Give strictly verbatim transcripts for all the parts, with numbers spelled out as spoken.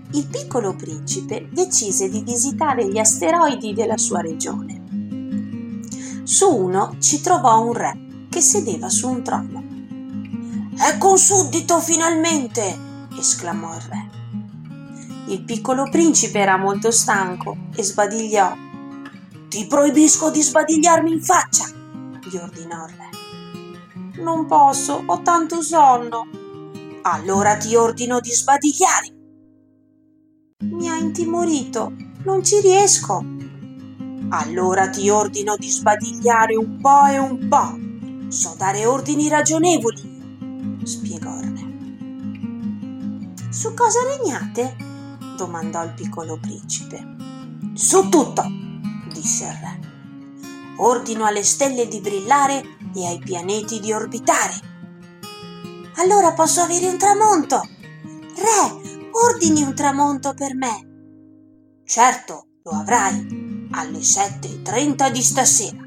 il piccolo principe decise di visitare gli asteroidi della sua regione. Su uno ci trovò un re che sedeva su un trono. «Ecco un suddito finalmente!» esclamò il re. Il piccolo principe era molto stanco e sbadigliò. «Ti proibisco di sbadigliarmi in faccia!» gli ordinò il re. «Non posso, ho tanto sonno!» «Allora ti ordino di sbadigliare!» «Mi ha intimorito, non ci riesco!» «Allora ti ordino di sbadigliare un po' e un po'! So dare ordini ragionevoli!» spiegò il re. «Su cosa regnate?» domandò il piccolo principe. «Su tutto!» disse il re. «Ordino alle stelle di brillare e ai pianeti di orbitare!» «Allora posso avere un tramonto!» «Re, ordini un tramonto per me!» «Certo, lo avrai, alle sette e trenta di stasera!»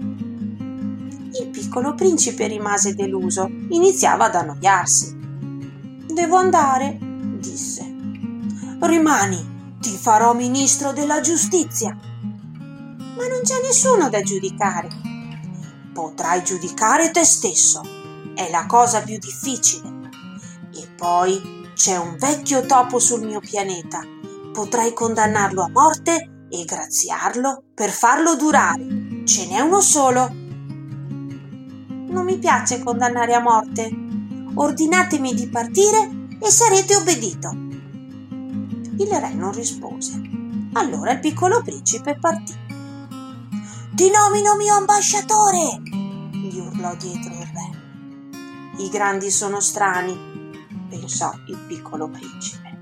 Il piccolo principe rimase deluso, iniziava ad annoiarsi. «Devo andare», disse. «Rimani, ti farò ministro della giustizia!» «Ma non c'è nessuno da giudicare!» «Potrai giudicare te stesso, è la cosa più difficile. E poi c'è un vecchio topo sul mio pianeta, potrai condannarlo a morte e graziarlo per farlo durare. Ce n'è uno solo!» «Non mi piace condannare a morte. Ordinatemi di partire e sarete obbedito!» Il re non rispose. Allora il piccolo principe partì. «Ti nomino mio ambasciatore!» gli urlò dietro il re. «I grandi sono strani», pensò il piccolo principe.